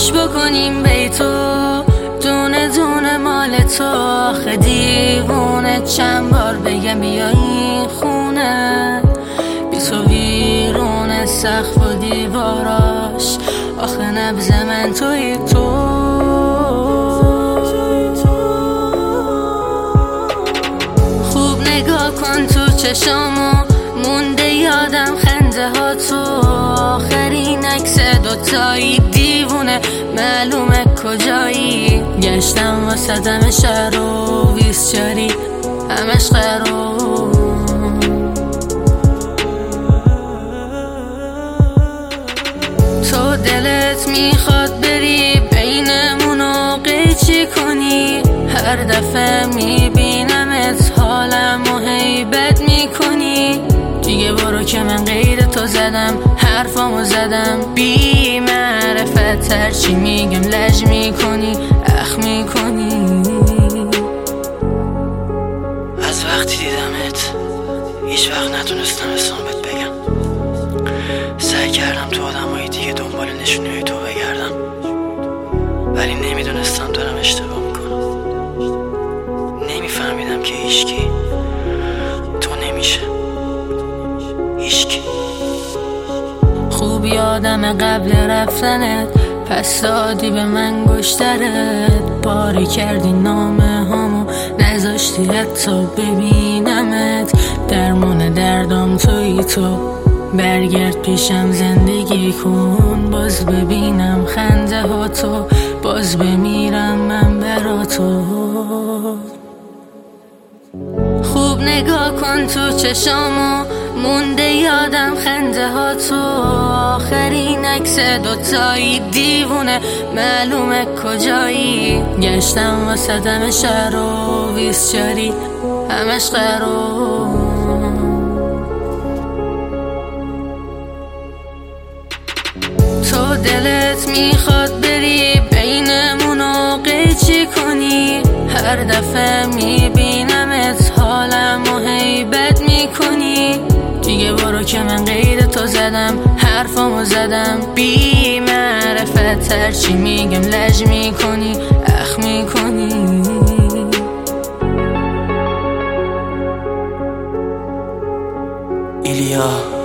گوش بکنیم بی تو، دونه دونه مال تو. آخه دیوونه چند بار بگم بیا این خونه، بی تو ویرونه سقف و دیواراش. آخه نبض من توی تو. خوب نگاه کن تو چشامو، مونده یادم خنده ها تو. آخرین عکس دوتایی دیوونه معلومه کجایی. گشتم واسدم شهر و ویسچاری همش قرار. تو دلت میخواد بری بینمون و قیچی کنی، هر دفعه میبینمت حالمو هی بد میکنی. دیگه برو که من قید تو زدم، حرفامو زدم بی معرفت. هرچی میگم لج میکنی، اخ میکنی. از وقتی دیدمت هیچ وقت نتونستم اسمت بگم. سعی کردم تو آدمای دیگه دنبال نشونه تو بگردم، ولی نمیدونستم دارم اشتباه میکنم. نمیفهمیدم که هیچکی تو نمیشه، هیچکی. خوب یادم قبل رفتنت پس دادی به من گشترت. پاره کردی نامه هامو نذاشتی حتی ببینمت. درمون دردام توی تو، برگرد پیشم زندگی کن. باز ببینم خنده ها تو، باز بمیرم من برا تو. خوب نگاه کن تو چشامو، مونده یادم خنده ها تو. آخرین عکس دوتایی دیوونه معلومه کجایی. گشتم واسدم شهر و ویسچاری همش قرار. تو دلت میخواد بری بینمون و قیچی کنی، هر دفعه میبینمت حالمو هی بد میکنی. دیگه برو که من قید تو زدم، حرفامو زدم بی معرفت. هرچی میگم لج میکنی، اخ میکنی. ایلیا